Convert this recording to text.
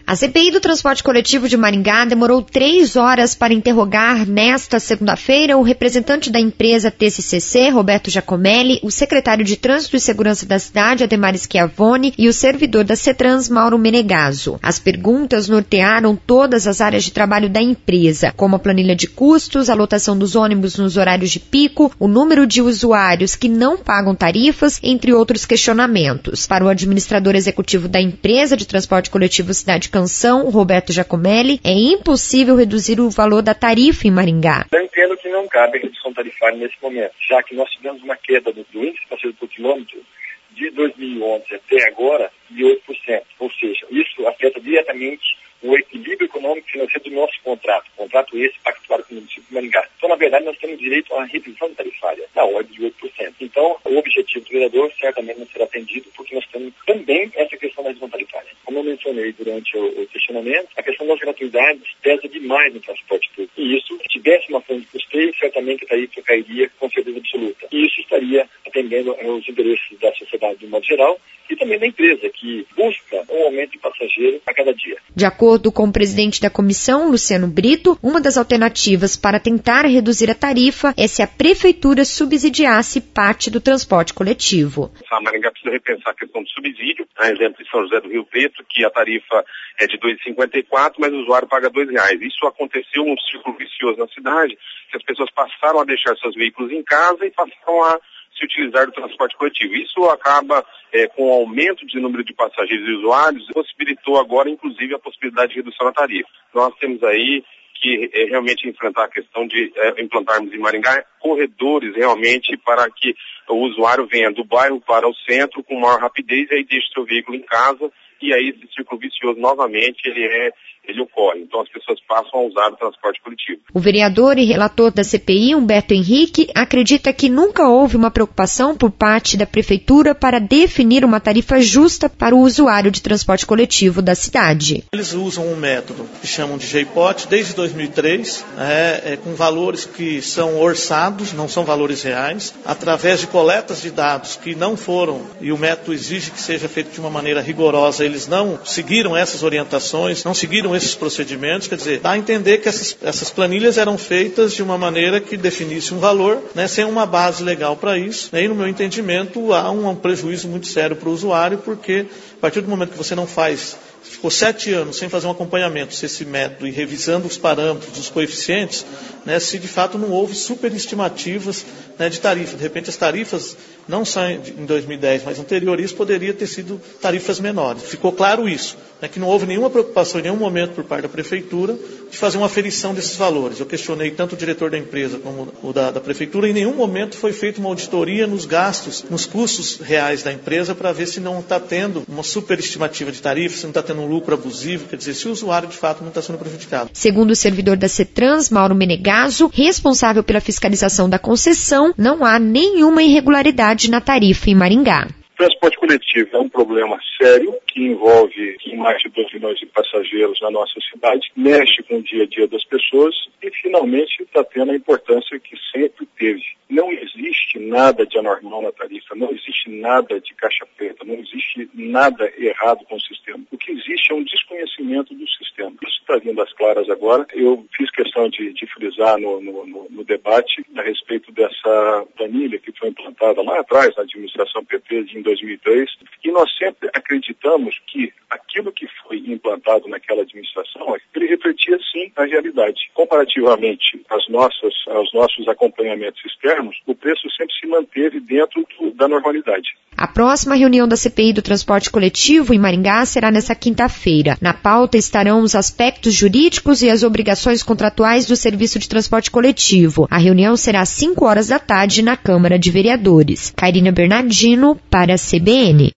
A CPI do transporte coletivo de Maringá demorou 3 horas para interrogar nesta segunda-feira o representante da empresa TCCC, Roberto Giacomelli, o secretário de Trânsito e Segurança da cidade, Ademar Schiavone, e o servidor da CETRANS, Mauro Menegaso. As perguntas nortearam todas as áreas de trabalho da empresa, como a planilha de custos, a lotação dos ônibus nos horários de pico, o número de usuários que não pagam tarifas, entre outros questionamentos. Para o administrador executivo da empresa de transporte coletivo Cidade Canção, Roberto Giacomelli, é impossível reduzir o valor da tarifa em Maringá. Eu entendo que não cabe a redução tarifária nesse momento, já que nós tivemos uma queda do índice passageiro por quilômetro de 2011 até agora de 8%. Ou seja, isso afeta diretamente o equilíbrio econômico e financeiro do nosso contrato esse pactuado com o município de Maringá. Então, na verdade, nós temos direito a uma revisão tarifária na ordem de 8%. Então, o objetivo do vereador certamente não será atendido, porque nós temos também essa questão da revisão tarifária. Como eu mencionei durante o questionamento, a questão das gratuidades pesa demais no transporte público. E isso, se tivesse uma forma de custeio, certamente a tarifa cairia com certeza absoluta. E isso estaria atendendo aos interesses da sociedade de um modo geral e também da empresa, que busca um aumento de passageiro a cada dia. De acordo com o presidente da comissão, Luciano Brito, uma das alternativas para tentar reduzir a tarifa é se a prefeitura subsidiasse parte do transporte coletivo. A Maringá precisa repensar a questão do subsídio. A exemplo de São José do Rio Preto, que a tarifa é de R$ 2,54, mas o usuário paga R$ 2,00. Isso aconteceu um círculo vicioso na cidade, que as pessoas passaram a deixar seus veículos em casa e passaram a se utilizar do transporte coletivo. Isso acaba com o aumento de número de passageiros e usuários, possibilitou agora, inclusive, a possibilidade de redução da tarifa. Nós temos aí que realmente enfrentar a questão de implantarmos em Maringá corredores realmente para que o usuário venha do bairro para o centro com maior rapidez e aí deixe seu veículo em casa e aí esse círculo vicioso novamente ele ocorre. Então as pessoas passam a usar o transporte coletivo. O vereador e relator da CPI, Humberto Henrique, acredita que nunca houve uma preocupação por parte da prefeitura para definir uma tarifa justa para o usuário de transporte coletivo da cidade. Eles usam um método que chamam de J-POT desde 2003, com valores que são orçados, não são valores reais, através de coletas de dados que não foram, e o método exige que seja feito de uma maneira rigorosa, eles não seguiram essas orientações, não seguiram esses procedimentos, quer dizer, dá a entender que essas planilhas eram feitas de uma maneira que definisse um valor, sem uma base legal para isso, e no meu entendimento há um prejuízo muito sério para o usuário, porque a partir do momento que você não faz, ficou 7 anos sem fazer um acompanhamento desse método e revisando os parâmetros, os coeficientes, se de fato não houve superestimativas de tarifa. De repente as tarifas não são em 2010, mas anterior a isso poderia ter sido tarifas menores. Ficou claro isso, que não houve nenhuma preocupação em nenhum momento por parte da prefeitura de fazer uma aferição desses valores. Eu questionei tanto o diretor da empresa como o da prefeitura, e em nenhum momento foi feita uma auditoria nos gastos, nos custos reais da empresa para ver se não está tendo uma superestimativa de tarifa, se não está tendo um lucro abusivo, quer dizer, se o usuário de fato não está sendo prejudicado. Segundo o servidor da CETRANS, Mauro Menegaso, responsável pela fiscalização da concessão, não há nenhuma irregularidade na tarifa em Maringá. O transporte coletivo é um problema sério que envolve mais de 2 milhões de passageiros na nossa cidade, mexe com o dia a dia das pessoas e finalmente está tendo a importância que sempre teve. Não existe nada de anormal na tarifa, não existe nada de caixa preta, não existe nada errado com o sistema. O que existe é um desconhecimento do sistema. Isso está vindo às claras agora. Eu fiz questão de frisar no debate a respeito dessa planilha que foi implantada lá atrás, na administração PT em 2003, e nós sempre acreditamos que aquilo que foi implantado naquela administração, ele refletia sim a realidade. Comparativamente aos nossos acompanhamentos externos, o preço sempre se manteve dentro da normalidade. A próxima reunião da CPI do transporte coletivo em Maringá será nesta quinta-feira. Na pauta estarão os aspectos jurídicos e as obrigações contratuais do serviço de transporte coletivo. A reunião será às 5 horas da tarde na Câmara de Vereadores. Cairina Bernardino, para a CBN.